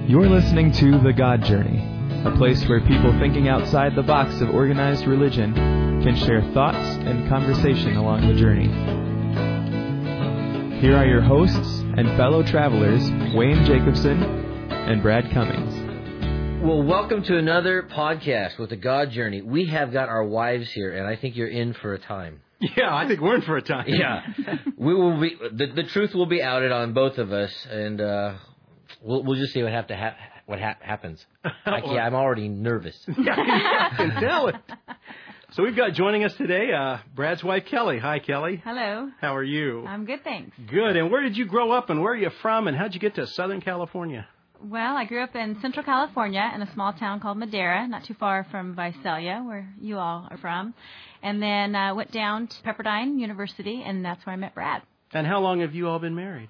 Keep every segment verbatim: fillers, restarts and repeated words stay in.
You're listening to The God Journey, a place where people thinking outside the box of organized religion can share thoughts and conversation along the journey. Here are your hosts and fellow travelers, Wayne Jacobson and Brad Cummings. Well, welcome to another podcast with The God Journey. We have got our wives here, and I think you're in for a time. Yeah, I think we're in for a time. Yeah. we will be. The, the truth will be outed on both of us, and uh, we'll, we'll just see what have to ha- what ha- happens. I can't, I'm already nervous. Yeah, I can tell it. So we've got joining us today uh, Brad's wife, Kelly. Hi, Kelly. Hello. How are you? I'm good, thanks. Good. And where did you grow up, and where are you from, and how'd you get to Southern California? Well, I grew up in Central California in a small town called Madera, not too far from Visalia, where you all are from. And then uh, went down to Pepperdine University, and that's where I met Brad. And how long have you all been married?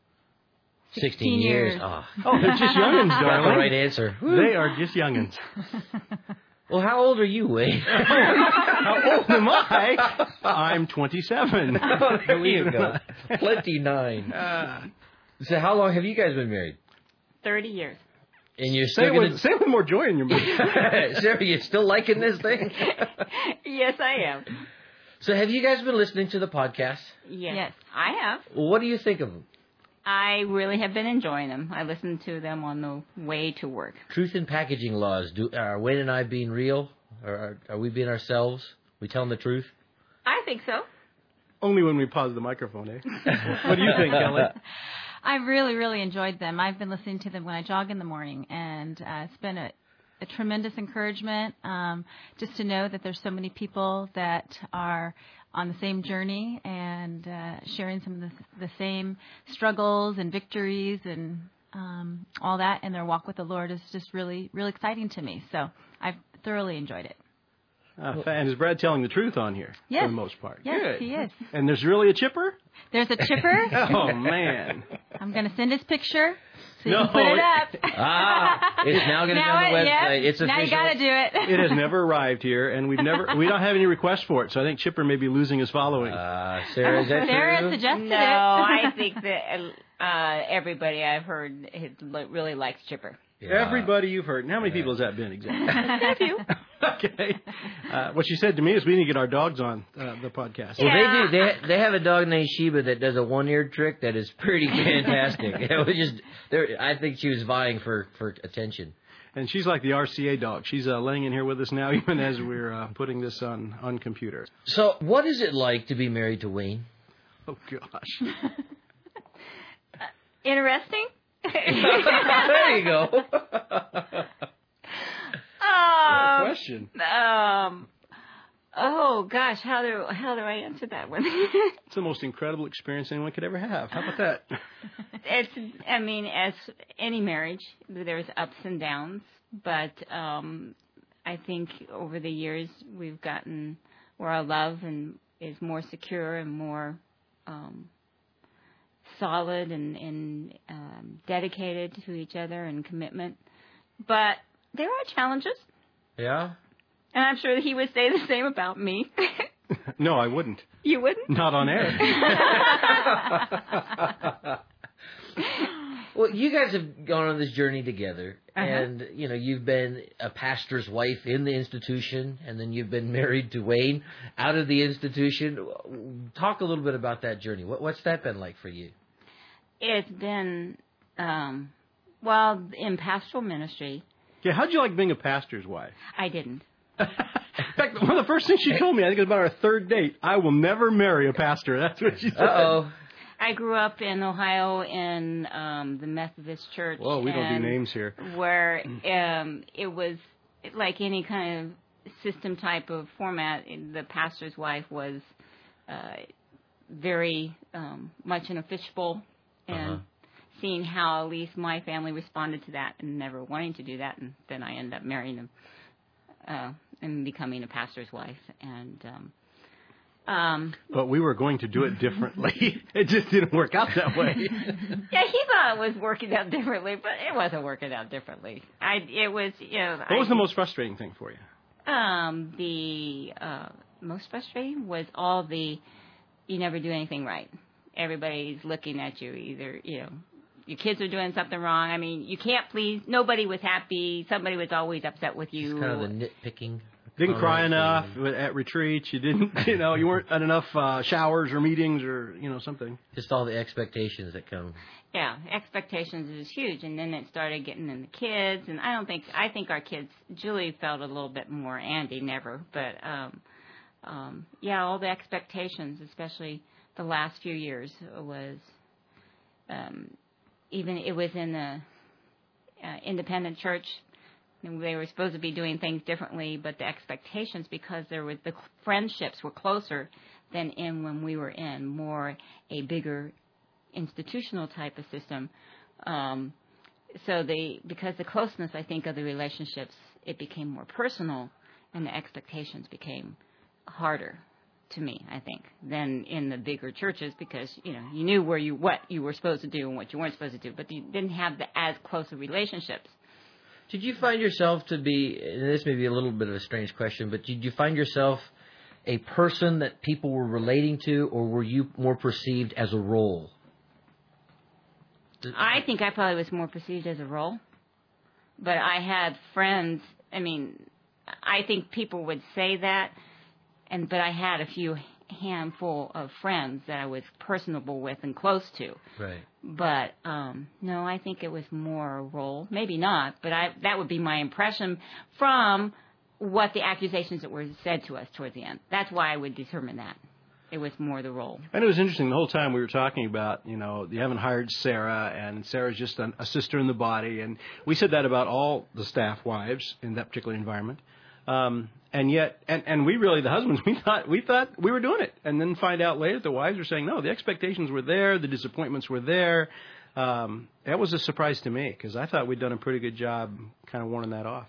Sixteen years. years. Oh, oh they're just youngins, that's darling. the right answer. They are just youngins. Well, how old are you, Wayne? How old am I? I'm twenty-seven. Oh, there you go. Plenty nine. Uh, So how long have you guys been married? Thirty years. And you're say, still it gonna... with, say it with more joy in your voice. Sarah, you still liking this thing? Yes, I am. So have you guys been listening to the podcast? Yes, Yes. I have. Well, what do you think of them? I really have been enjoying them. I listen to them on the way to work. Truth in packaging laws. Do are Wayne and I being real? Or are, are we being ourselves? We telling the truth? I think so. Only when we pause the microphone, eh? What do you think, Kelly? I've really, really enjoyed them. I've been listening to them when I jog in the morning, and uh, it's been a, a tremendous encouragement um, just to know that there's so many people that are on the same journey and uh, sharing some of the, the same struggles and victories and um, all that in their walk with the Lord is just really, really exciting to me. So I've thoroughly enjoyed it. Uh, and is Brad telling the truth on here? Yes. For the most part. Yes, Good. he is. And there's really a chipper? There's a chipper. Oh, man. I'm going to send his picture so you No, can put it up. Ah, it's now going to be Now on the it- website. yep. It's Now official. you got to do it. It has never arrived here, and we've never we don't have any requests for it. So I think Chipper may be losing his following. Uh, Sarah, is that Sarah true? suggested No, it. I think that uh, everybody I've heard has, really likes Chipper. Yeah. Everybody you've heard. And how many Yeah. people has that been exactly? A few. Okay. Uh, what she said to me is we need to get our dogs on uh, the podcast. Well, Yeah. they do. They they have a dog named Sheba that does a one-eared trick that is pretty fantastic. It was just, there. I think she was vying for, for attention. And she's like the R C A dog. She's uh, laying in here with us now, even as we're uh, putting this on, on computer. So, what is it like to be married to Wayne? Oh, gosh. Interesting. There you go. um, Question. um, oh, gosh, how do, how do I answer that one? It's the most incredible experience anyone could ever have. How about that? It's, I mean, as any marriage, there's ups and downs, but um, I think over the years we've gotten where our love and is more secure and more um, solid and, and um, dedicated to each other and commitment. But there are challenges, Yeah? and I'm sure that he would say the same about me. No, I wouldn't. You wouldn't? Not on air. Well, you guys have gone on this journey together, Uh-huh. and, you know, you've been a pastor's wife in the institution, and then you've been married to Wayne out of the institution. Talk a little bit about that journey. What, what's that been like for you? It's been, um, well, in pastoral ministry, Yeah, how'd you like being a pastor's wife? I didn't. In fact, one of the first things she told me, I think it was about our third date, I will never marry a pastor. That's what she said. Uh-oh. I grew up in Ohio in um, the Methodist Church. Whoa, we don't do and names here. Where um, it was like any kind of system type of format. The pastor's wife was uh, very um, much in a fishbowl, and Uh-huh. seeing how at least my family responded to that and never wanting to do that, and then I ended up marrying him uh, and becoming a pastor's wife. And um, um, But we were going to do it differently. It just didn't work out that way. yeah, he thought it was working out differently, but it wasn't working out differently. I it was you know. What was I, the most frustrating thing for you? Um, the uh, most frustrating was all the you never do anything right. Everybody's looking at you, either you know, your kids are doing something wrong. I mean, you can't please. Nobody was happy. Somebody was always upset with you. It's kind of the nitpicking. Didn't cry enough and, at retreats. You didn't, you know, you weren't at enough uh, showers or meetings or, you know, something. Just all the expectations that come. Yeah, expectations is huge, and then it started getting in the kids. And I don't think I think our kids. Julie felt a little bit more. Andy never, but um, um, yeah, all the expectations, especially the last few years, was um, even it was in the uh, independent church. They were supposed to be doing things differently, but the expectations, because there was the friendships were closer than in when we were in more a bigger institutional type of system. Um, so they, because the closeness, I think, of the relationships, it became more personal, and the expectations became harder to me, I think, than in the bigger churches, because you know you knew where you what you were supposed to do and what you weren't supposed to do, but you didn't have the as close of relationships. Did you find yourself to be, and this may be a little bit of a strange question, but did you find yourself a person that people were relating to, or were you more perceived as a role? I think I probably was more perceived as a role, but I had friends. I mean, I think people would say that, and but I had a few handful of friends that I was personable with and close to. Right. But um, no, I think it was more a role. Maybe not, but I that would be my impression from what the accusations that were said to us towards the end. That's why I would determine that. It was more the role. And it was interesting the whole time we were talking about, you know, you haven't hired Sarah, and Sarah's just a, a sister in the body. And we said that about all the staff wives in that particular environment. Um, and yet, and, and we really, the husbands, we thought we thought we were doing it. And then find out later the wives were saying, no, the expectations were there, the disappointments were there. Um, that was a surprise to me, because I thought we'd done a pretty good job kind of warning that off.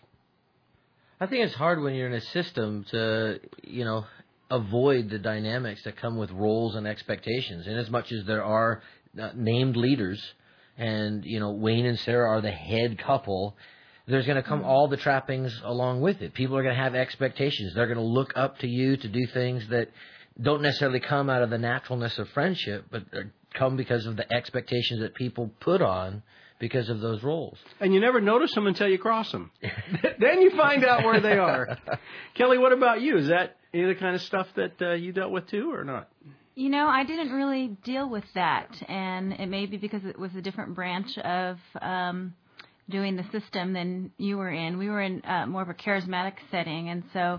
I think it's hard when you're in a system to, you know, avoid the dynamics that come with roles and expectations. And as much as there are uh, named leaders, and, you know, Wayne and Sarah are the head couple, there's going to come all the trappings along with it. People are going to have expectations. They're going to look up to you to do things that don't necessarily come out of the naturalness of friendship, but come because of the expectations that people put on because of those roles. And you never notice them until you cross them. Then you find out where they are. Kelly, what about you? Is that any of the kind of stuff that uh, you dealt with too, or not? You know, I didn't really deal with that, and it may be because it was a different branch of um, doing the system than you were in. We were in uh, more of a charismatic setting, and so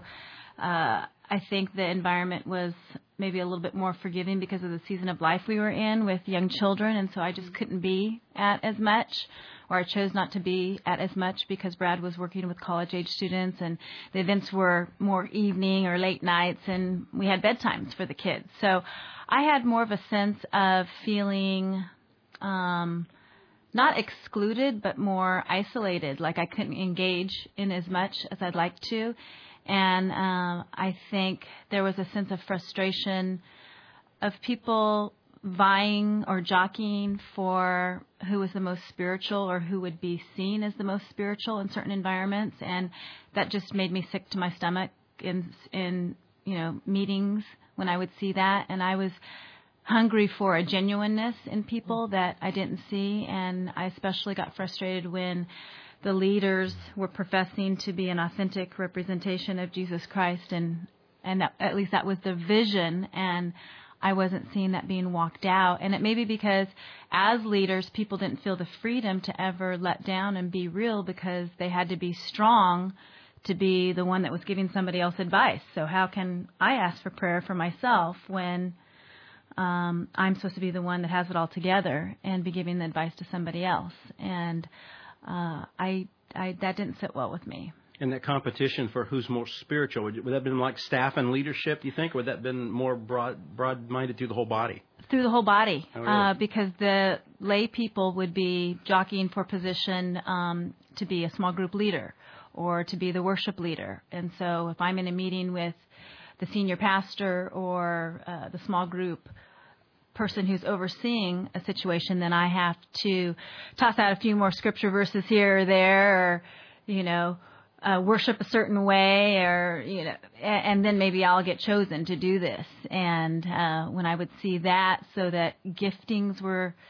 uh, I think the environment was maybe a little bit more forgiving because of the season of life we were in with young children, and so I just couldn't be at as much, or I chose not to be at as much because Brad was working with college-age students, and the events were more evening or late nights, and we had bedtimes for the kids. So I had more of a sense of feeling um, not excluded, but more isolated, like I couldn't engage in as much as I'd like to. And uh, I think there was a sense of frustration of people vying or jockeying for who was the most spiritual or who would be seen as the most spiritual in certain environments, and that just made me sick to my stomach in in you know meetings when I would see that, and I was hungry for a genuineness in people that I didn't see, and I especially got frustrated when the leaders were professing to be an authentic representation of Jesus Christ, and and that, at least that was the vision, and I wasn't seeing that being walked out. And it may be because as leaders, people didn't feel the freedom to ever let down and be real because they had to be strong to be the one that was giving somebody else advice. So how can I ask for prayer for myself when um, I'm supposed to be the one that has it all together and be giving the advice to somebody else? And uh, I, I that didn't sit well with me. And that competition for who's more spiritual, would, would that have been like staff and leadership, do you think? Or would that have been more broad, broad-minded through the whole body? Through the whole body, oh, really? uh, because the lay people would be jockeying for position um, to be a small group leader or to be the worship leader. And so if I'm in a meeting with the senior pastor or uh, the small group person who's overseeing a situation, then I have to toss out a few more scripture verses here or there, or, you know, Uh, worship a certain way, or, you know, and, and then maybe I'll get chosen to do this. And uh, when I would see that, so that giftings were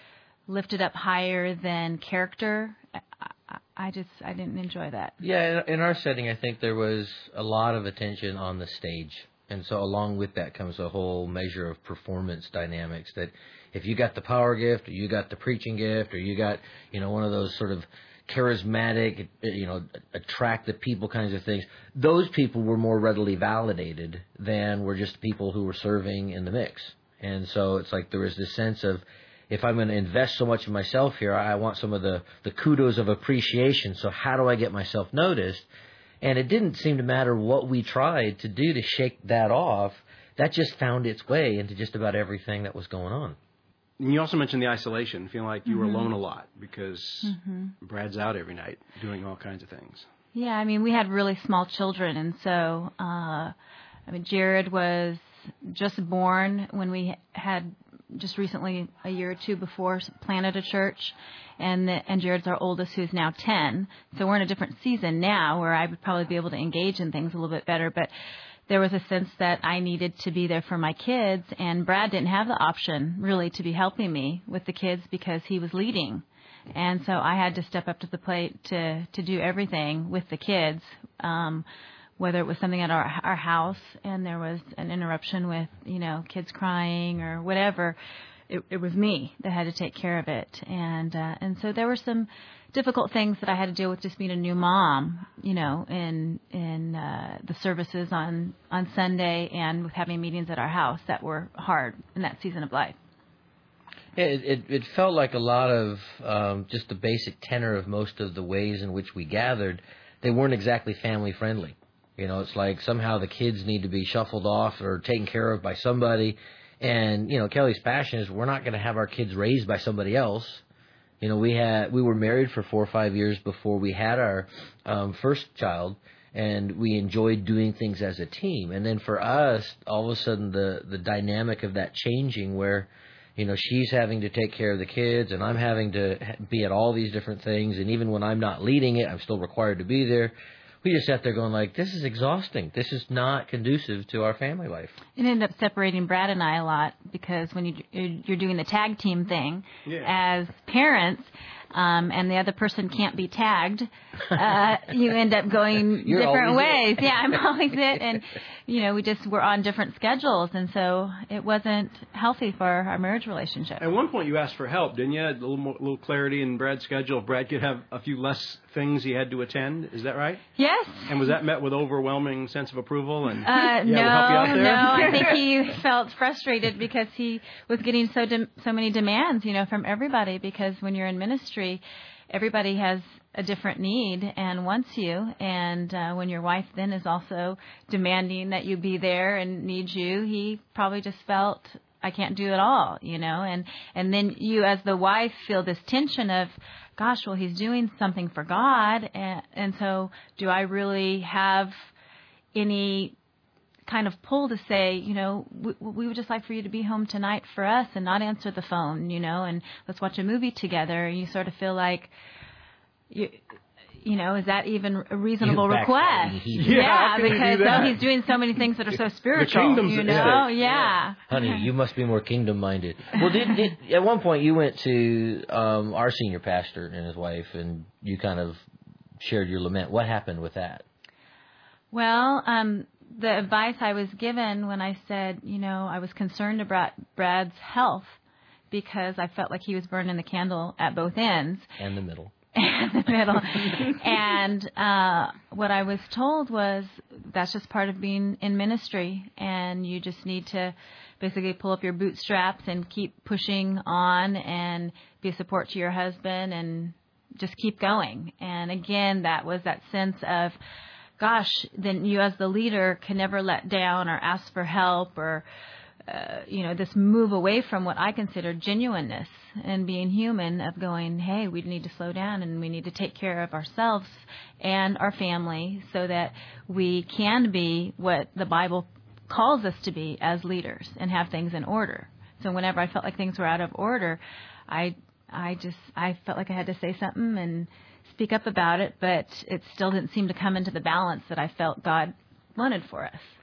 lifted up higher than character. I, I, I just, I didn't enjoy that. Yeah, in, in our setting, I think there was a lot of attention on the stage. And so along with that comes a whole measure of performance dynamics that if you got the power gift, or you got the preaching gift, or you got, you know, one of those sort of charismatic, you know, attract the people kinds of things, those people were more readily validated than were just people who were serving in the mix. And so it's like there was this sense of, if I'm going to invest so much in myself here, I want some of the, the kudos of appreciation. So how do I get myself noticed? And it didn't seem to matter what we tried to do to shake that off. That just found its way into just about everything that was going on. And you also mentioned the isolation, feeling like you mm-hmm. were alone a lot because mm-hmm. Brad's out every night doing all kinds of things. Yeah, I mean, we had really small children, and so, uh, I mean, Jared was just born when we had just recently, a year or two before, planted a church, and the, and Jared's our oldest, who's now ten. So we're in a different season now where I would probably be able to engage in things a little bit better, but there was a sense that I needed to be there for my kids, and Brad didn't have the option, really, to be helping me with the kids because he was leading. And so I had to step up to the plate to, to do everything with the kids, um, whether it was something at our our house and there was an interruption with, you know, kids crying or whatever. It, it was me that had to take care of it. And uh, and so there were some difficult things that I had to deal with just being a new mom, you know, in in uh, the services on, on Sunday and with having meetings at our house that were hard in that season of life. Yeah, it, it, it felt like a lot of um, just the basic tenor of most of the ways in which we gathered, they weren't exactly family friendly. You know, it's like somehow the kids need to be shuffled off or taken care of by somebody. And, you know, Kelly's passion is we're not going to have our kids raised by somebody else. You know, we had we were married for four or five years before we had our um, first child, and we enjoyed doing things as a team. And then for us, all of a sudden the, the dynamic of that changing where, you know, she's having to take care of the kids and I'm having to be at all these different things. And even when I'm not leading it, I'm still required to be there. We just sat there going like, this is exhausting. This is not conducive to our family life. It ended up separating Brad and I a lot because when you, you're doing the tag team thing yeah. as parents, um, and the other person can't be tagged, uh, you end up going You're different ways. It. Yeah, I'm always it. And, you know, we just were on different schedules. And so it wasn't healthy for our marriage relationship. At one point you asked for help, didn't you? A little more, little clarity in Brad's schedule. If Brad could have a few less things he had to attend. Is that right? Yes. And was that met with overwhelming sense of approval? And uh, yeah, no, we'll help you out there? no. I think he felt frustrated because he was getting so de- so many demands, you know, from everybody. Because when you're in ministry, everybody has a different need and wants you. And uh, when your wife then is also demanding that you be there and needs you, he probably just felt, I can't do it all, you know. And and then you as the wife feel this tension of, gosh, well, he's doing something for God. And, and so do I really have any kind of pull to say, you know, we, we would just like for you to be home tonight for us and not answer the phone, you know, and let's watch a movie together. And you sort of feel like, you, you know, is that even a reasonable You request? Yeah, Yeah, do because that? oh, he's doing so many things that are so spiritual, kingdom's you at know? stake. Yeah. Honey, you must be more kingdom-minded. Well, did, did at one point you went to um, our senior pastor and his wife, and you kind of shared your lament. What happened with that? Well, um, the advice I was given when I said, you know, I was concerned about Brad's health because I felt like he was burning the candle at both ends. And the middle. And the middle. And uh, what I was told was that's just part of being in ministry, and you just need to basically pull up your bootstraps and keep pushing on and be a support to your husband and just keep going. And again, that was that sense of, gosh, then you as the leader can never let down or ask for help or, uh, you know, this move away from what I consider genuineness and being human of going, hey, we need to slow down and we need to take care of ourselves and our family so that we can be what the Bible calls us to be as leaders and have things in order. So whenever I felt like things were out of order, I, I just, I felt like I had to say something and speak up about it, but it still didn't seem to come into the balance that I felt God wanted for us.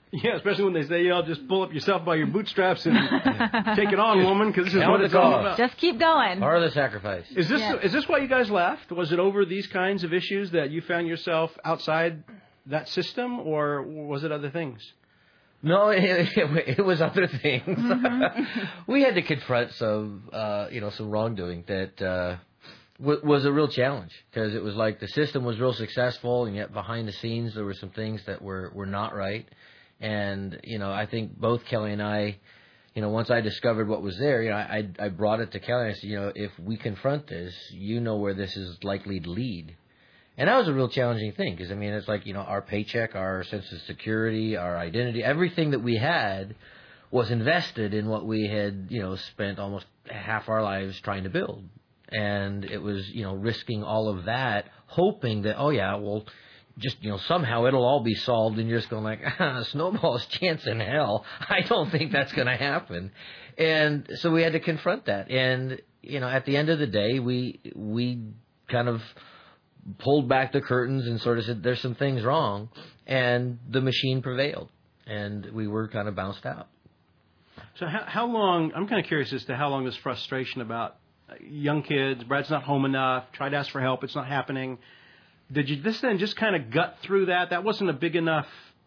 Yeah, especially when they say, you know, just pull up yourself by your bootstraps and take it on, woman, because this is what it's all about. Just keep going. Part of the sacrifice. Is this Yeah. is this why you guys left? Was it over these kinds of issues that you found yourself outside that system, or was it other things? No, it, it, it was other things. Mm-hmm. We had to confront some, uh, you know, some wrongdoing that uh, w- was a real challenge, because it was like the system was real successful, and yet behind the scenes there were some things that were, were not right. And, you know, I think both Kelly and I, you know, once I discovered what was there, you know, I, I brought it to Kelly and I said, you know, if we confront this, you know where this is likely to lead. And that was a real challenging thing, because, I mean, it's like, you know, our paycheck, our sense of security, our identity, everything that we had was invested in what we had, you know, spent almost half our lives trying to build. And it was, you know, risking all of that, hoping that, oh, yeah, well, just, you know, somehow it'll all be solved, and you're just going like, ah, snowball's chance in hell. I don't think that's going to happen. And so we had to confront that. And, you know, at the end of the day, we we kind of pulled back the curtains and sort of said, there's some things wrong, and the machine prevailed, and we were kind of bounced out. So how, how long, I'm kind of curious as to how long this frustration about young kids, Brad's not home enough, tried to ask for help, it's not happening. Did you this then just kind of gut through that? That wasn't a big enough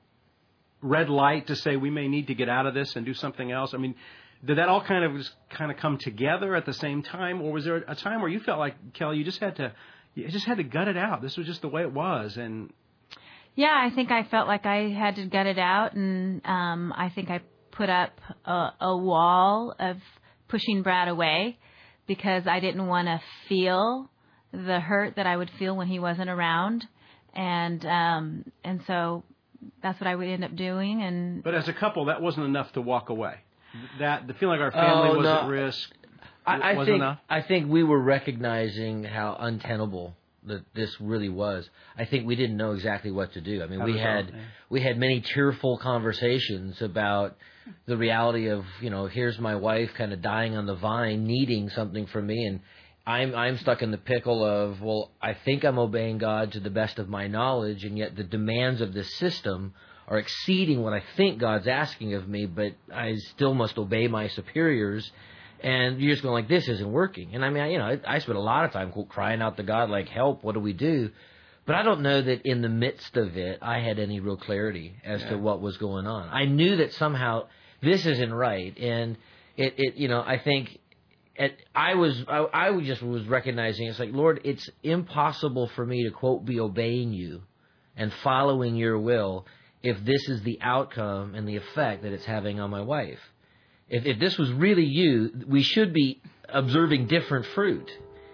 red light to say we may need to get out of this and do something else? I mean, did that all kind of just kind of come together at the same time, or was there a time where you felt like, Kelly, you just had to you just had to gut it out? This was just the way it was, and Yeah, I think I felt like I had to gut it out, and um, I think I put up a, a wall of pushing Brad away because I didn't want to feel the hurt that I would feel when he wasn't around, and um, and so that's what I would end up doing. And but as a couple, that wasn't enough to walk away. That the feeling like our family Oh, was no. at risk I, I wasn't think enough. I think we were recognizing how untenable that this really was. I think we didn't know exactly what to do. I mean, How we to had solve, yeah. we had many tearful conversations about the reality of, you know, here's my wife kind of dying on the vine, needing something from me, and I'm I'm stuck in the pickle of, well, I think I'm obeying God to the best of my knowledge, and yet the demands of this system are exceeding what I think God's asking of me, but I still must obey my superiors. And you're just going like, this isn't working. And I mean, I, you know, I, I spent a lot of time crying out to God, like, help, what do we do? But I don't know that in the midst of it, I had any real clarity as yeah. to what was going on. I knew that somehow this isn't right. And it, it you know, I think At, I was, I, I just was recognizing, it's like, Lord, it's impossible for me to, quote, be obeying you and following your will if this is the outcome and the effect that it's having on my wife. If, if this was really you, we should be observing different fruit.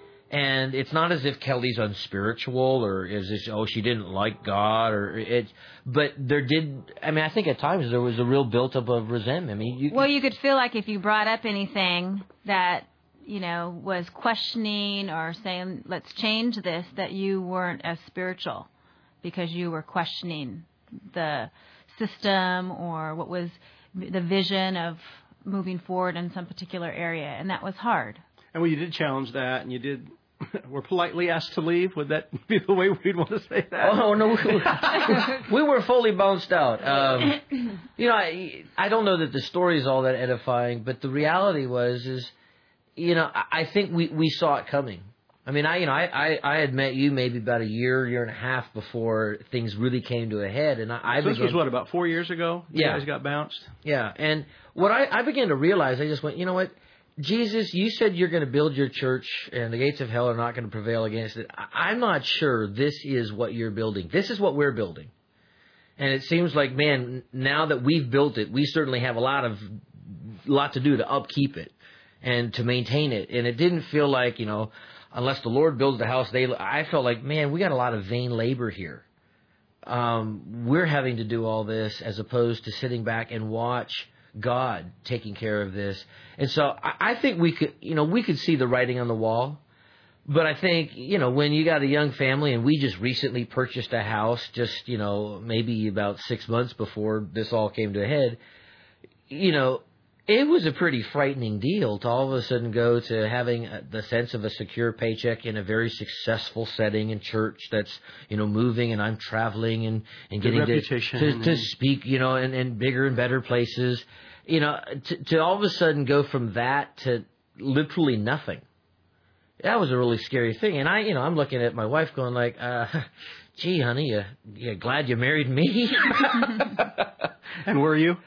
And it's not as if Kelly's unspiritual or is this, oh, she didn't like God or it, but there did, I mean, I think at times there was a real built-up of resentment. I mean, you, well, you could feel like if you brought up anything that, you know, was questioning or saying, let's change this, that you weren't as spiritual because you were questioning the system or what was the vision of moving forward in some particular area. And that was hard. And when you did challenge that, and you did, were politely asked to leave, would that be the way we'd want to say that? Oh, no, we were fully bounced out. Um, you know, I, I don't know that the story is all that edifying, but the reality was, is, you know, I, I think we, we saw it coming. I mean, I, you know, I, I, I had met you maybe about a year, year and a half before things really came to a head, and I, I so this began, was what, about four years ago? You Yeah. guys got bounced? Yeah, and what I, I began to realize, I just went, you know what, Jesus, you said you're going to build your church and the gates of hell are not going to prevail against it. I'm not sure this is what you're building. This is what we're building. And it seems like, man, now that we've built it, we certainly have a lot of lot to do to upkeep it and to maintain it. And it didn't feel like, you know, unless the Lord builds the house, they. I felt like, man, we got a lot of vain labor here. Um, we're having to do all this as opposed to sitting back and watch God taking care of this. And so I, I think we could, you know, we could see the writing on the wall. But I think, you know, when you got a young family and we just recently purchased a house, just, you know, maybe about six months before this all came to a head, you know, It was a pretty frightening deal to all of a sudden go to having the sense of a secure paycheck in a very successful setting in church that's, you know, moving, and I'm traveling and, and getting to, to, to speak, you know, in, in bigger and better places. You know, to, to all of a sudden go from that to literally nothing. That was a really scary thing. And I, you know, I'm looking at my wife going like, uh, gee, honey, you, you glad you married me? And were you?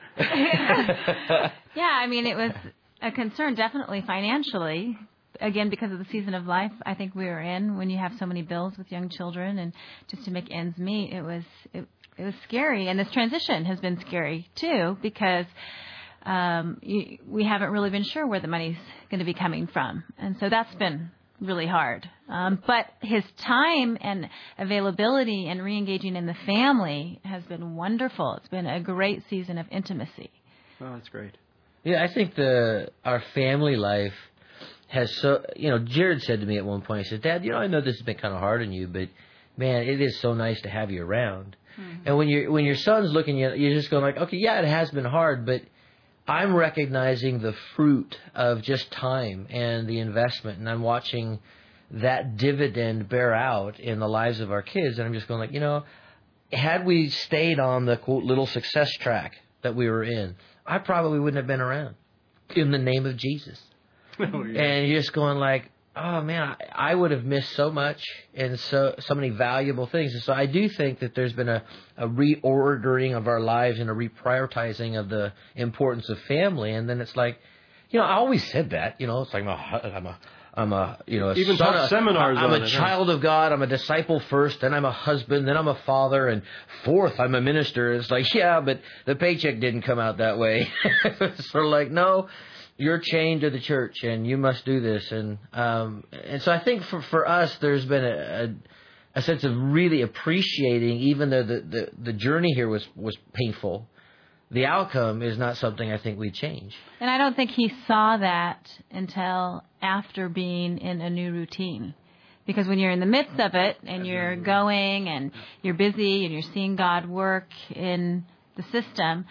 Yeah, I mean, it was a concern, definitely financially. Again, because of the season of life I think we were in, when you have so many bills with young children, and just to make ends meet, it was it, it was scary. And this transition has been scary too, because um, you, we haven't really been sure where the money's going to be coming from, and so that's been really hard. Um, but his time and availability and re-engaging in the family has been wonderful. It's been a great season of intimacy. Oh, that's great. Yeah, I think the our family life has so, you know, Jared said to me at one point, he said, Dad, you know, I know this has been kind of hard on you, but man, it is so nice to have you around. Mm-hmm. And when you when your son's looking at you, you're just going like, okay, yeah, it has been hard, but I'm recognizing the fruit of just time and the investment, and I'm watching that dividend bear out in the lives of our kids, and I'm just going like, you know, had we stayed on the, quote, little success track that we were in, I probably wouldn't have been around, in the name of Jesus. Oh, yeah. And you're just going like, oh, man, I, I would have missed so much and so so many valuable things. And so I do think that there's been a, a reordering of our lives and a reprioritizing of the importance of family. And then it's like, you know, I always said that, you know, it's like I'm a, I'm a, I'm a you know, a Even son, taught seminars I'm on a it, child huh? of God. I'm a disciple first, then I'm a husband, then I'm a father, and fourth, I'm a minister. It's like, yeah, but the paycheck didn't come out that way. It's sort of like, no, you're chained to the church, and you must do this. And um, and so I think for, for us, there's been a, a, a sense of really appreciating, even though the, the, the journey here was, was painful, the outcome is not something I think we'd change. And I don't think he saw that until after being in a new routine. Because when you're in the midst of it and you're going and you're busy and you're seeing God work in the system,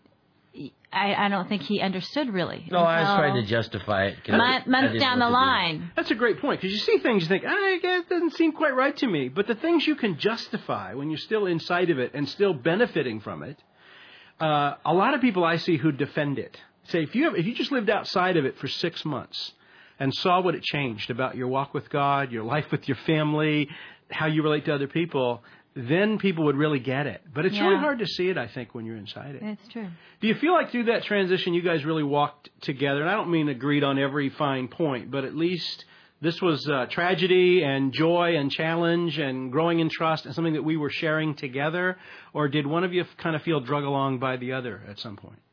I, I don't think he understood really. No, I was trying to justify it. Month, months down the line. That's a great point, because you see things, you think, ah, it doesn't seem quite right to me. But the things you can justify when you're still inside of it and still benefiting from it, uh, a lot of people I see who defend it say, if you have, if you just lived outside of it for six months and saw what it changed about your walk with God, your life with your family, how you relate to other people, then people would really get it. But it's yeah. really hard to see it, I think, when you're inside it. It's true. Do you feel like through that transition you guys really walked together? And I don't mean agreed on every fine point, but at least this was uh, tragedy and joy and challenge and growing in trust and something that we were sharing together? Or did one of you kind of feel drug along by the other at some point?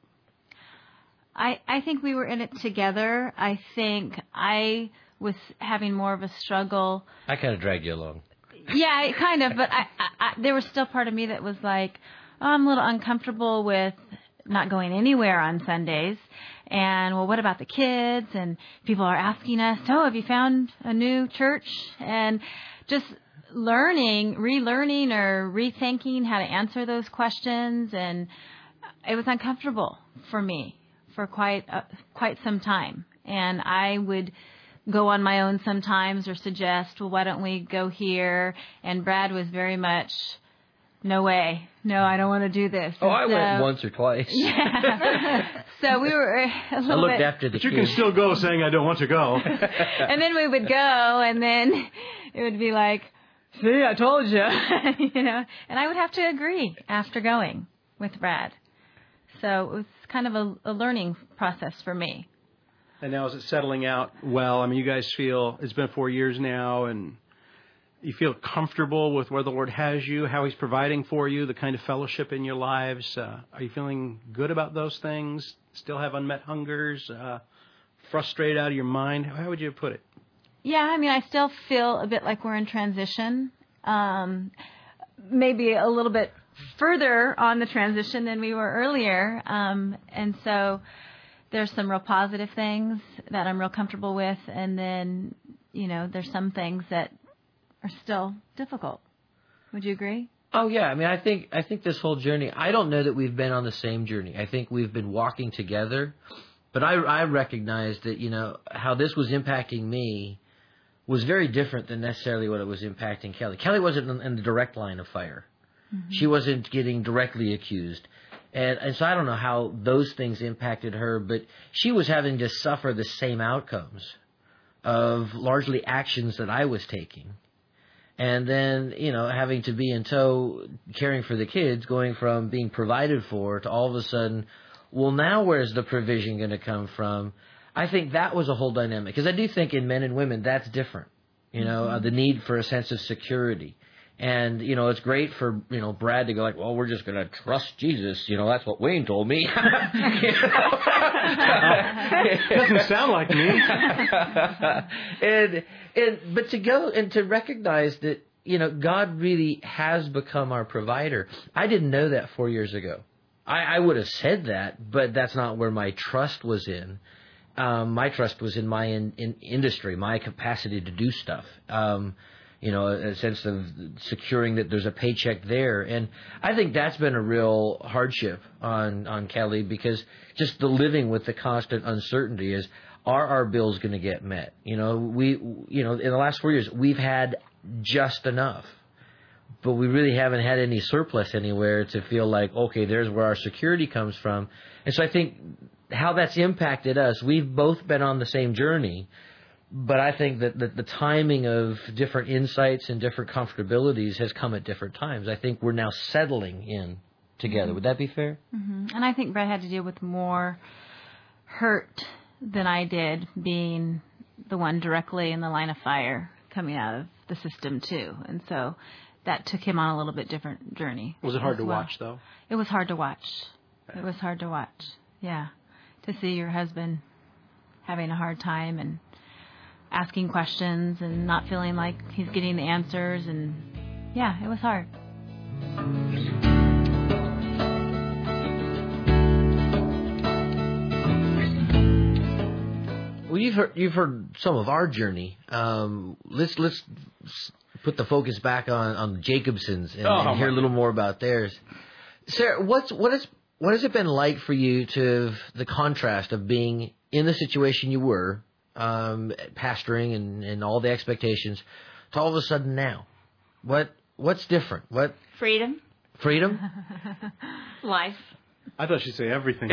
I, I think we were in it together. I think I was having more of a struggle. I kind of dragged you along. Yeah, kind of. But I, I, I, there was still part of me that was like, oh, I'm a little uncomfortable with not going anywhere on Sundays. And, well, what about the kids? And people are asking us, oh, have you found a new church? And just learning, relearning or rethinking how to answer those questions. And it was uncomfortable for me for quite uh, quite some time. And I would go on my own sometimes or suggest, well, why don't we go here? And Brad was very much, no way. No, I don't want to do this. Oh, I so, went once or twice. Yeah. So we were a little I looked bit, after the But you kids. can still go saying, I don't want to go. And then we would go, and then it would be like, see, I told you. You know, and I would have to agree after going with Brad. So it was kind of a, a learning process for me. And now is it settling out well? I mean, you guys feel, it's been four years now, and you feel comfortable with where the Lord has you, how He's providing for you, the kind of fellowship in your lives. Uh, are you feeling good about those things? Still have unmet hungers? Uh, frustrated out of your mind? How would you put it? Yeah, I mean, I still feel a bit like we're in transition. Um, maybe a little bit further on the transition than we were earlier. Um, and so there's some real positive things that I'm real comfortable with. And then, you know, there's some things that are still difficult. Would you agree? Oh, yeah. I mean, I think I think this whole journey, I don't know that we've been on the same journey. I think we've been walking together, But I, I recognized that, you know, how this was impacting me was very different than necessarily what it was impacting Kelly. Kelly wasn't in, in the direct line of fire. Mm-hmm. She wasn't getting directly accused. And, and so I don't know how those things impacted her, but she was having to suffer the same outcomes of largely actions that I was taking. And then, you know, having to be in tow, caring for the kids, going from being provided for to all of a sudden, well, now where's the provision going to come from? I think that was a whole dynamic. Because I do think in men and women, that's different. You know, mm-hmm. uh, the need for a sense of security. And, you know, it's great for, you know, Brad to go like, well, we're just going to trust Jesus. You know, that's what Wayne told me. Doesn't sound like me. and, and, but to go and to recognize that, you know, God really has become our provider. I didn't know that four years ago. I, I would have said that, but that's not where my trust was in. Um, my trust was in my in, in industry, my capacity to do stuff. Um, you know, a sense of securing that there's a paycheck there. And I think that's been a real hardship on, on Kelly, because just the living with the constant uncertainty is, are our bills going to get met? You know, we, you know, in the last four years, we've had just enough, but we really haven't had any surplus anywhere to feel like, okay, there's where our security comes from. And so I think how that's impacted us, we've both been on the same journey. But I think that the, the timing of different insights and different comfortabilities has come at different times. I think we're now settling in together. Mm-hmm. Would that be fair? Mm-hmm. And I think Brett had to deal with more hurt than I did, being the one directly in the line of fire coming out of the system too. And so that took him on a little bit different journey. Was it hard to well. watch, though? It was hard to watch. It was hard to watch, yeah. To see your husband having a hard time and asking questions and not feeling like he's getting the answers. And, yeah, it was hard. Well, you've heard you've heard some of our journey. Um, let's let's put the focus back on, on the Jacobsons and, oh, and hear a little more about theirs. Sarah, what's what is what has it been like for you to the contrast of being in the situation you were, um, pastoring and, and all the expectations, to all of a sudden now? What what's different? What freedom? Freedom? Life. I thought she'd say everything.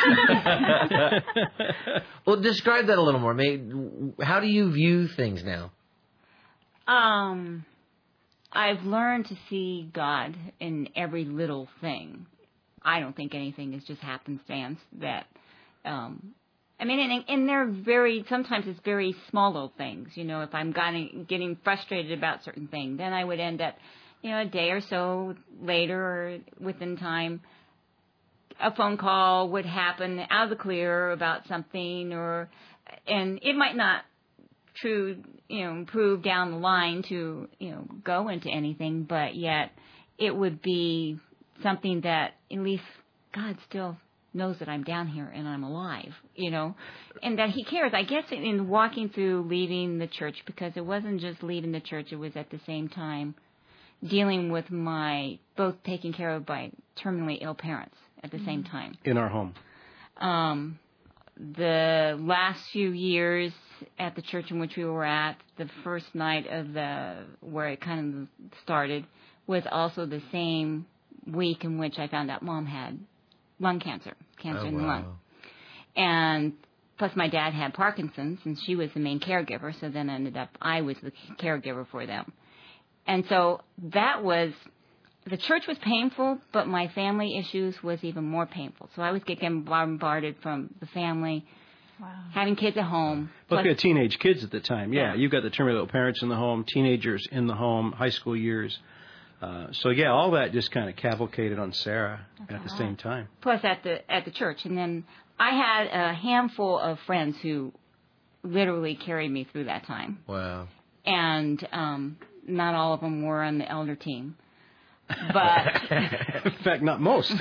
Well, describe that a little more. Maybe, how do you view things now? Um, I've learned to see God in every little thing. I don't think anything is just happenstance. That, um, I mean, and, and they're very, sometimes it's very small little things. You know, if I'm getting, getting frustrated about certain things, then I would end up, you know, a day or so later or within time, a phone call would happen out of the clear about something, or, and it might not true, you know, prove down the line to, you know, go into anything, but yet it would be something that at least God still knows that I'm down here and I'm alive, you know, and that He cares. I guess in walking through leaving the church, because it wasn't just leaving the church, it was at the same time dealing with my, both taking care of my terminally ill parents at the same time. In our home. Um, the last few years at the church in which we were at, the first night of the, where it kind of started, was also the same week in which I found out Mom had lung cancer, cancer oh, in the wow. lung. And plus my dad had Parkinson's, and she was the main caregiver, so then ended up, I was the caregiver for them. And so that was, the church was painful, but my family issues was even more painful. So I was getting bombarded from the family, wow. having kids at home. Plus, we had teenage kids at the time. Yeah, yeah. You've got the terminally ill parents in the home, teenagers in the home, high school years. Uh, so, yeah, all that just kind of cavalcaded on Sarah That's at the same time. Plus at the at the church. And then I had a handful of friends who literally carried me through that time. Wow. And um, not all of them were on the elder team. But in fact, not most.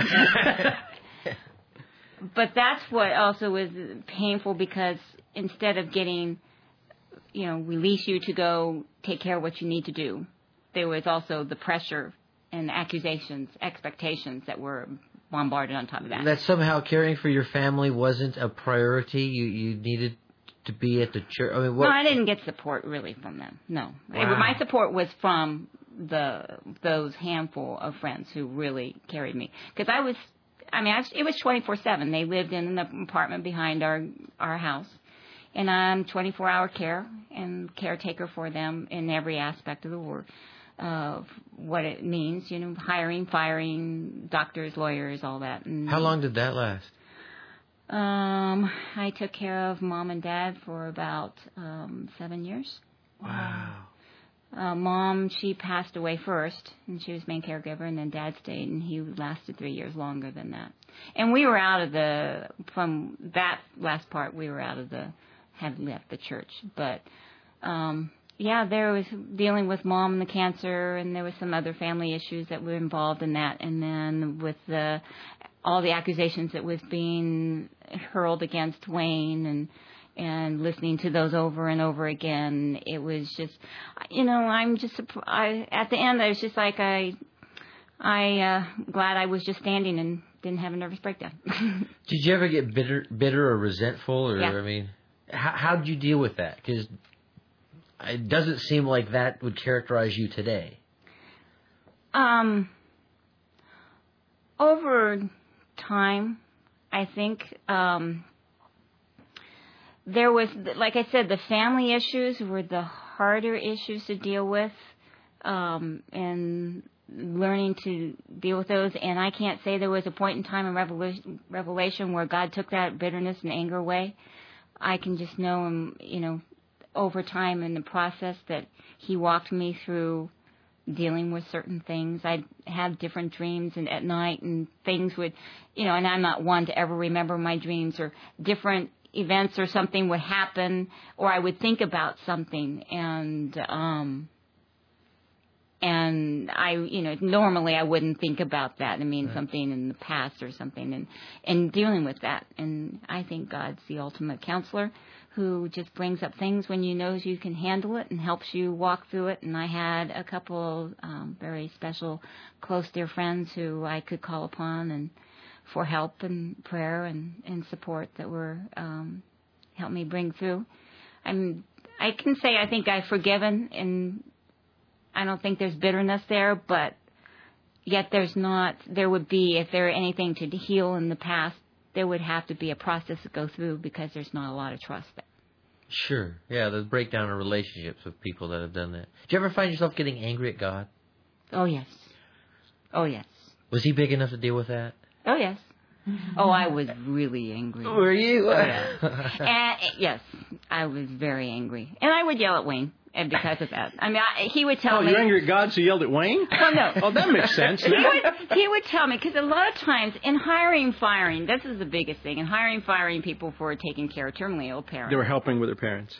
But that's what also was painful, because instead of getting, you know, release you to go take care of what you need to do, there was also the pressure and accusations, expectations that were bombarded on top of that. That somehow caring for your family wasn't a priority. You you needed to be at the church. I mean, what? No, I didn't get support really from them. No, Wow. It- my support was from the those handful of friends who really carried me. Because I was, I mean, I was, it was twenty-four seven. They lived in an apartment behind our our house, and I'm twenty-four hour care and caretaker for them in every aspect of the word. Of what it means, you know, hiring, firing, doctors, lawyers, all that. And How long did that last? Um, I took care of mom and dad for about um, seven years. Wow. Uh, mom, she passed away first, and she was main caregiver, and then dad stayed, and he lasted three years longer than that. And we were out of the, from that last part, we were out of the, had left the church. But, um, yeah, there was dealing with mom and the cancer, and there was some other family issues that were involved in that. And then with the all the accusations that was being hurled against Wayne, and and listening to those over and over again, it was just, you know, I'm just I, at the end I was just like I I uh, glad I was just standing and didn't have a nervous breakdown. Did you ever get bitter, bitter or resentful, or Yeah. I mean, how how did you deal with that? Because it doesn't seem like that would characterize you today. Um, over time, I think um, there was, like I said, the family issues were the harder issues to deal with, um, and learning to deal with those. And I can't say there was a point in time in Revelation, Revelation where God took that bitterness and anger away. I can just know him, you know, over time in the process that he walked me through dealing with certain things. I'd have different dreams and at night, and things would, you know, and I'm not one to ever remember my dreams, or different events or something would happen, or I would think about something, and um and I, you know, normally I wouldn't think about that. I mean, right. Something in the past or something, and and dealing with that. And I think God's the ultimate counselor, who just brings up things when you know you can handle it and helps you walk through it. And I had a couple um, very special, close dear friends who I could call upon and for help and prayer and, and support that were um, helped me bring through. I'm I can say I think I've forgiven, and I don't think there's bitterness there, but yet there's not. There would be, if there were anything to heal in the past, there would have to be a process to go through, because there's not a lot of trust there. Sure. Yeah, the breakdown of relationships with people that have done that. Did you ever find yourself getting angry at God? Oh, yes. Oh, yes. Was he big enough to deal with that? Oh, yes. Oh, I was really angry. Were you? Oh, yeah. and, yes, I was very angry. And I would yell at Wayne. And because of that, I mean, I, he would tell oh, me. Oh, you're angry at God, so you yelled at Wayne? Oh, no. Oh, that makes sense. he, would, he would tell me, because a lot of times in hiring, firing, this is the biggest thing, in hiring, firing people for taking care of terminally ill parents. They were helping with their parents.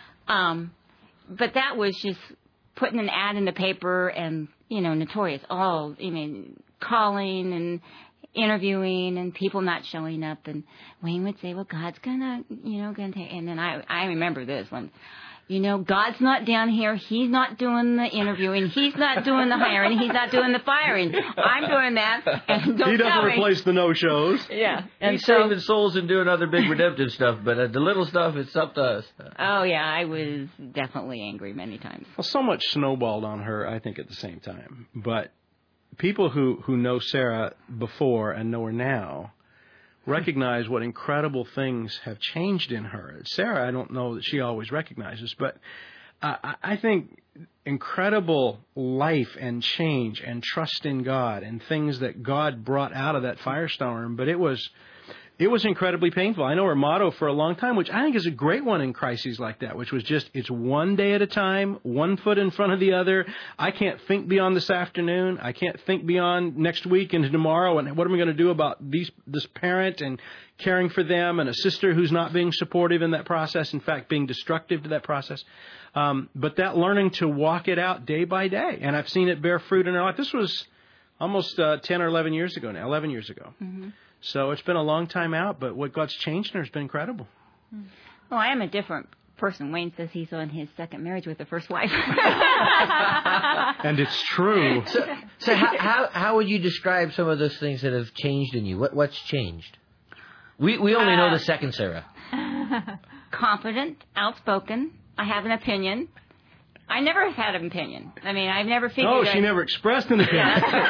Um, but that was just putting an ad in the paper and, you know, notorious. All, I mean, calling and interviewing and people not showing up. And Wayne would say, well, God's going to, you know, going to take, and then I, I remember this one. You know, God's not down here. He's not doing the interviewing. He's not doing the hiring. He's not doing the firing. I'm doing that. And don't he doesn't tell replace me. the no-shows. Yeah. And He's so, saving souls and doing other big redemptive stuff, but uh, the little stuff, it's up to us. Oh, yeah. I was definitely angry many times. Well, so much snowballed on her, I think, at the same time. But people who, who know Sarah before and know her now recognize what incredible things have changed in her. Sarah, I don't know that she always recognizes, but uh, I think incredible life and change and trust in God and things that God brought out of that firestorm. But it was it was incredibly painful. I know her motto for a long time, which I think is a great one in crises like that, which was just, it's one day at a time, one foot in front of the other. I can't think beyond this afternoon. I can't think beyond next week and tomorrow. And what am I going to do about these this parent and caring for them, and a sister who's not being supportive in that process, in fact, being destructive to that process. Um, but that learning to walk it out day by day. And I've seen it bear fruit in her life. This was almost uh, ten or eleven years ago now, eleven years ago. Mm-hmm. So it's been a long time out, but what God's changed in her has been incredible. Well, I am a different person. Wayne says he's on his second marriage with the first wife. And it's true. So, So how, how how would you describe some of those things that have changed in you? What what's changed? We we only know Uh, the second Sarah. Confident, outspoken. I have an opinion. I never have had an opinion. I mean, I've never figured. Oh, out- she never expressed an opinion.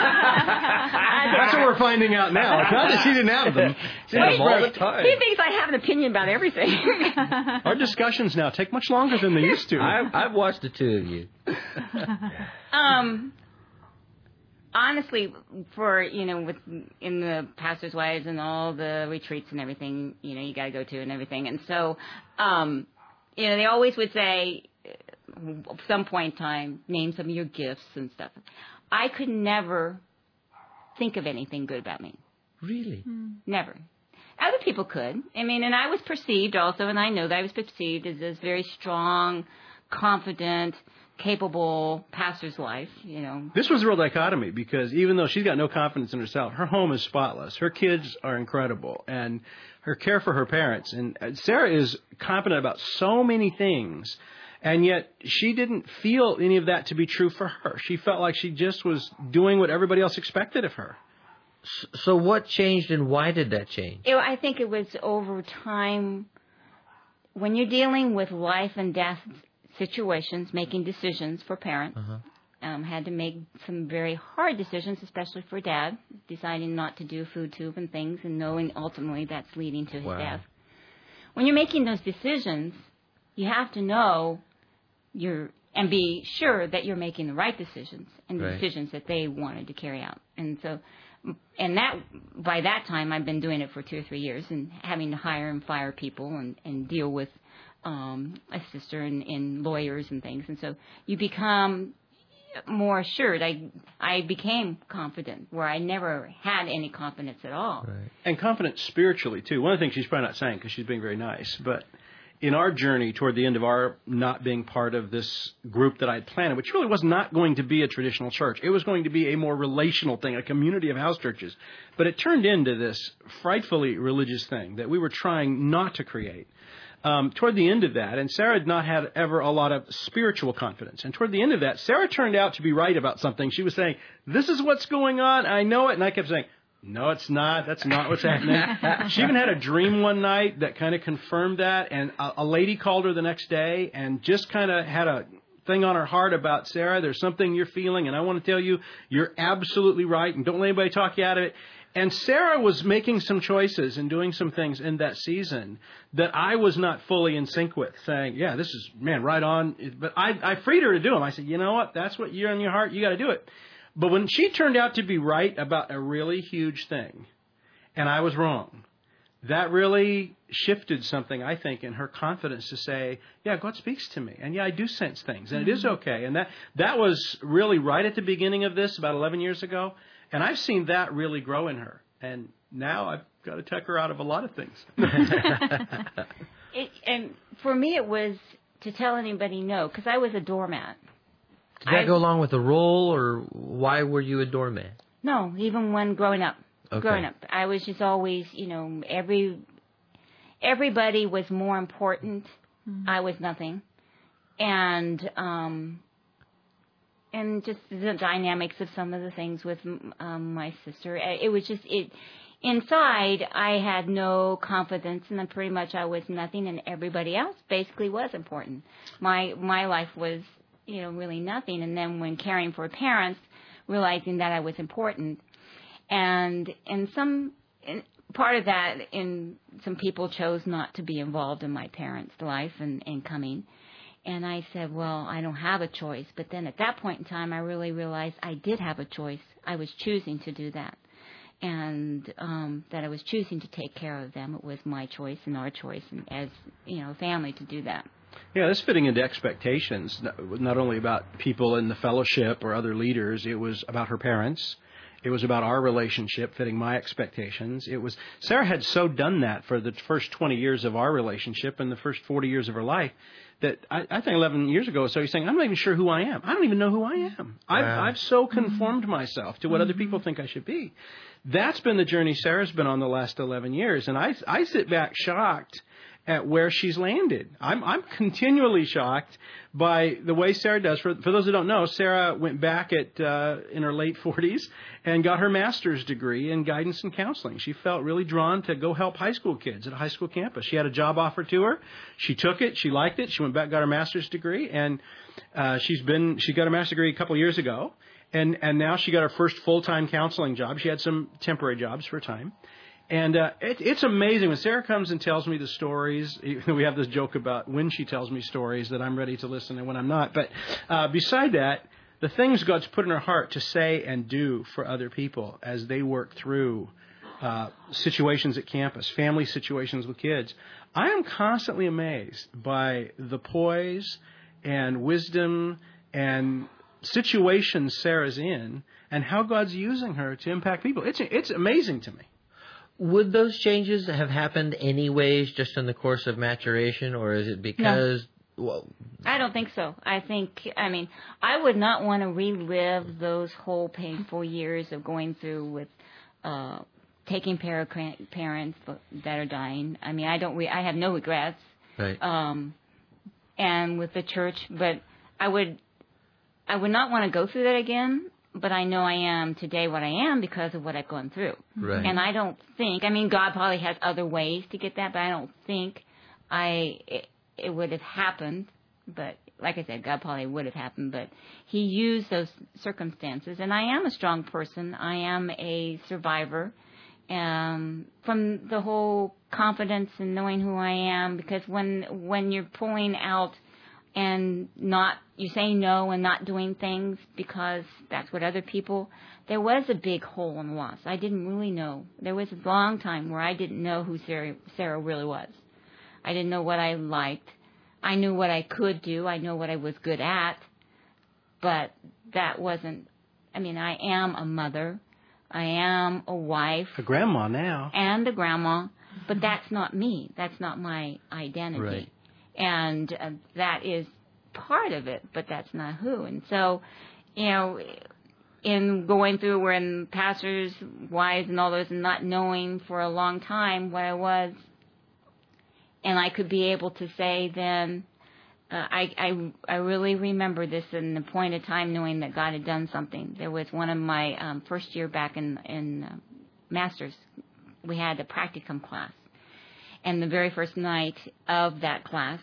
That's what we're finding out now. It's not that she didn't have them. She Wait, all the expressed- time. He thinks I have an opinion about everything. Our discussions now take much longer than they used to. I've, I've watched the two of you. um, honestly, for you know, with in the pastors' wives and all the retreats and everything, you know, you got to go to and everything, and so, um, you know, they always would say, at some point in time, name some of your gifts and stuff. I could never think of anything good about me. Really? Never. Other people could. I mean, and I was perceived also, and I know that I was perceived as this very strong, confident, capable pastor's wife, you know. This was a real dichotomy because even though she's got no confidence in herself, her home is spotless. Her kids are incredible. And her care for her parents. And Sarah is confident about so many things. And yet she didn't feel any of that to be true for her. She felt like she just was doing what everybody else expected of her. So what changed and why did that change? It, I think it was over time. When you're dealing with life and death situations, making decisions for parents, Uh-huh. um, had to make some very hard decisions, especially for Dad, deciding not to do food tube and things and knowing ultimately that's leading to his Wow. death. When you're making those decisions, you have to know you're and be sure that you're making the right decisions and the Right. decisions that they wanted to carry out. And so, and that by that time, I've been doing it for two or three years and having to hire and fire people and, and deal with um, a sister and, and lawyers and things. And so you become more assured. I I became confident where I never had any confidence at all. Right. And confident spiritually, too. One of the things she's probably not saying because she's being very nice, but in our journey toward the end of our not being part of this group that I'd planted, which really was not going to be a traditional church. It was going to be a more relational thing, a community of house churches. But it turned into this frightfully religious thing that we were trying not to create. Um, toward the end of that, and Sarah had not had ever a lot of spiritual confidence. And toward the end of that, Sarah turned out to be right about something. She was saying, this is what's going on. I know it. And I kept saying, no, it's not. That's not what's happening. She even had a dream one night that kind of confirmed that. And a, a lady called her the next day and just kind of had a thing on her heart about, Sarah, there's something you're feeling. And I want to tell you, you're absolutely right. And don't let anybody talk you out of it. And Sarah was making some choices and doing some things in that season that I was not fully in sync with, saying, yeah, this is, man, right on. But I, I freed her to do them. I said, you know what? That's what you're in your heart. You got to do it. But when she turned out to be right about a really huge thing, and I was wrong, that really shifted something, I think, in her confidence to say, yeah, God speaks to me. And yeah, I do sense things, and it is okay. And that that was really right at the beginning of this, about eleven years ago. And I've seen that really grow in her. And now I've got to tuck her out of a lot of things. It, and for me, it was to tell anybody no, because I was a doormat. Did that I- go along with the role, or why were you a doormat? No, even when growing up. Okay. Growing up, I was just always, you know, every everybody was more important. Mm-hmm. I was nothing, and um, and just the dynamics of some of the things with um, my sister. It was just it. Inside, I had no confidence, and then pretty much I was nothing, and everybody else basically was important. My my life was, you know, really nothing. And then when caring for parents, realizing that I was important, and and some and part of that, in some people chose not to be involved in my parents' life and, and coming. And I said, well, I don't have a choice. But then at that point in time, I really realized I did have a choice. I was choosing to do that. And um, that I was choosing to take care of them. It was my choice and our choice, and as, you know, family, to do that. Yeah, this fitting into expectations, not- not only about people in the fellowship or other leaders. It was about her parents. It was about our relationship fitting my expectations. It was Sarah had so done that for the first twenty years of our relationship and the first forty years of her life that I, I think eleven years ago, so he's saying, I'm not even sure who I am. I don't even know who I am. I've, Wow. I've so conformed myself to what other people think I should be. That's been the journey Sarah's been on the last eleven years. And I, I sit back shocked at where she's landed. I'm I'm continually shocked by the way Sarah does. For for those who don't know, Sarah went back at uh, in her late forties and got her master's degree in guidance and counseling. She felt really drawn to go help high school kids at a high school campus. She had a job offer to her. She took it. She liked it. She went back, got her master's degree, and uh, she's been she got her master's degree a couple of years ago, and and now she got her first full time counseling job. She had some temporary jobs for a time. And uh, it, it's amazing when Sarah comes and tells me the stories. We have this joke about when she tells me stories that I'm ready to listen and when I'm not. But uh, beside that, the things God's put in her heart to say and do for other people as they work through uh, situations at campus, family situations with kids, I am constantly amazed by the poise and wisdom and situations Sarah's in and how God's using her to impact people. It's it's amazing to me. Would those changes have happened anyways, just in the course of maturation, or is it because? No. Well, I don't think so. I think, I mean, I would not want to relive those whole painful years of going through with uh, taking care of parents that are dying. I mean, I don't. Re- I have no regrets. Right. Um, and with the church, but I would, I would not want to go through that again. But I know I am today what I am because of what I've gone through. Right. And I don't think, I mean, God probably has other ways to get that, but I don't think I it, it would have happened. But like I said, God probably would have happened. But He used those circumstances. And I am a strong person. I am a survivor. Um, from the whole confidence and knowing who I am, because when when you're pulling out and not, you say no and not doing things because that's what other people, there was a big hole and loss. I didn't really know. There was a long time where I didn't know who Sarah, Sarah really was. I didn't know what I liked. I knew what I could do. I know what I was good at. But that wasn't, I mean, I am a mother. I am a wife. A grandma now. And a grandma. But that's not me. That's not my identity. Right. And uh, that is part of it, but that's not who. And so, you know, in going through, we're in pastors' wives and all those, and not knowing for a long time what I was, and I could be able to say then, uh, I, I I really remember this in the point of time knowing that God had done something. There was one of my um, first year back in in uh, masters, we had a practicum class. And the very first night of that class,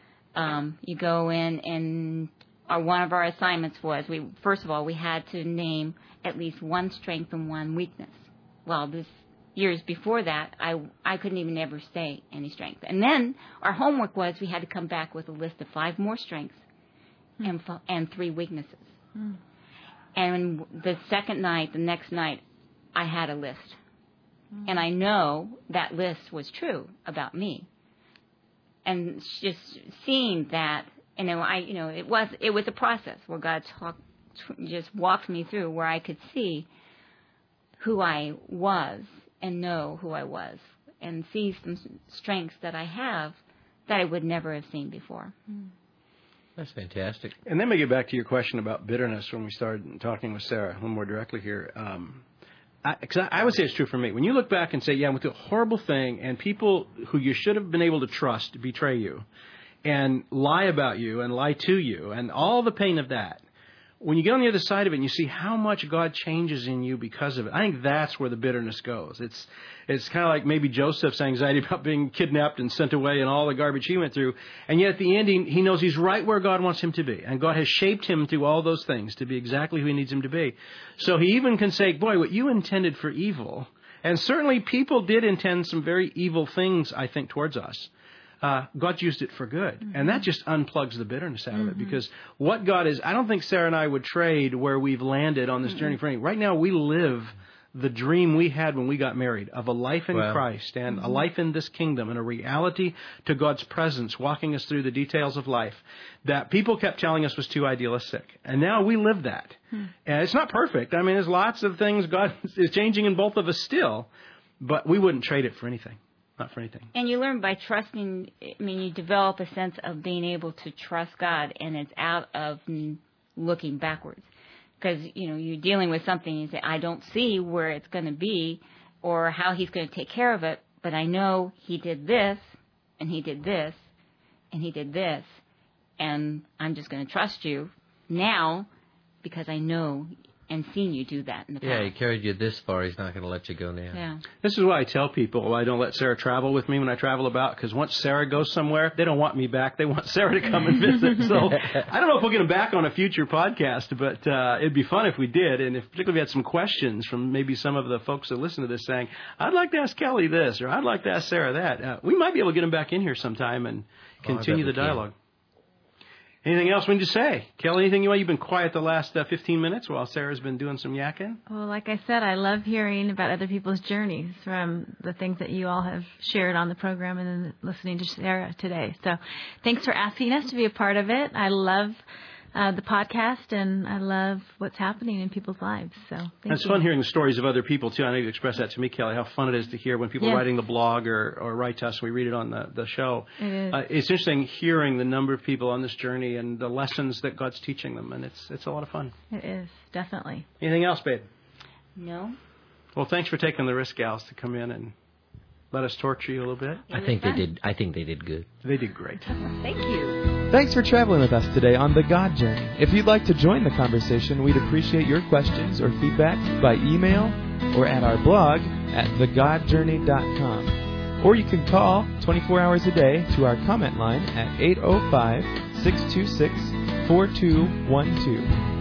um, you go in and our, one of our assignments was, we first of all, we had to name at least one strength and one weakness. Well, this years before that, I, I couldn't even ever say any strength. And then our homework was we had to come back with a list of five more strengths mm. and, and three weaknesses. Mm. And the second night, the next night, I had a list. And I know that list was true about me. And just seeing that, and then I, you know, it was it was a process where God talked, just walked me through where I could see who I was and know who I was and see some strengths that I have that I would never have seen before. That's fantastic. And then we get back to your question about bitterness when we started talking with Sarah a little more directly here. Um, I, cause I, I would say it's true for me. When you look back and say, yeah, I went through a horrible thing, and people who you should have been able to trust betray you and lie about you and lie to you and all the pain of that, when you get on the other side of it and you see how much God changes in you because of it, I think that's where the bitterness goes. It's it's kind of like maybe Joseph's anxiety about being kidnapped and sent away and all the garbage he went through. And yet at the end, he, he knows he's right where God wants him to be. And God has shaped him through all those things to be exactly who he needs him to be. So he even can say, boy, what you intended for evil. And certainly people did intend some very evil things, I think, towards us. Uh, God used it for good. Mm-hmm. And that just unplugs the bitterness out mm-hmm. of it. Because what God is, I don't think Sarah and I would trade where we've landed on this mm-hmm. journey for any. Right now, we live the dream we had when we got married of a life in wow. Christ and mm-hmm. a life in this kingdom and a reality to God's presence walking us through the details of life that people kept telling us was too idealistic. And now we live that. Mm-hmm. And it's not perfect. I mean, there's lots of things God is changing in both of us still, but we wouldn't trade it for anything. Not for anything. And you learn by trusting, I mean, you develop a sense of being able to trust God, and it's out of looking backwards. Because, you know, you're dealing with something and you say, I don't see where it's going to be or how he's going to take care of it, but I know he did this, and he did this, and he did this, and I'm just going to trust you now because I know and seen you do that in the past. Yeah, he carried you this far. He's not going to let you go now. Yeah. This is why I tell people I don't let Sarah travel with me when I travel about, because once Sarah goes somewhere, they don't want me back. They want Sarah to come and visit. So I don't know if we'll get them back on a future podcast, but uh, it'd be fun if we did, and if particularly if we had some questions from maybe some of the folks that listen to this saying, I'd like to ask Kelly this, or I'd like to ask Sarah that. Uh, we might be able to get them back in here sometime and continue oh, the dialogue. Anything else we need to say? Kelly, anything you want? You've been quiet the last uh, fifteen minutes while Sarah's been doing some yakking. Well, like I said, I love hearing about other people's journeys from the things that you all have shared on the program and then listening to Sarah today. So thanks for asking us to be a part of it. I love uh, the podcast, and I love what's happening in people's lives. So thank It's you. fun hearing the stories of other people, too. I know you expressed that to me, Kelly, how fun it is to hear when people Yes. are writing the blog or, or write to us. We read it on the, the show. It is. Uh, it's interesting hearing the number of people on this journey and the lessons that God's teaching them, and it's it's a lot of fun. It is, definitely. Anything else, babe? No? Well, thanks for taking the risk, gals, to come in and let us torture you a little bit. I think they did. I think they did good. They did great. Thank you. Thanks for traveling with us today on The God Journey. If you'd like to join the conversation, we'd appreciate your questions or feedback by email or at our blog at the god journey dot com. Or you can call twenty-four hours a day to our comment line at eight oh five, six two six, four two one two.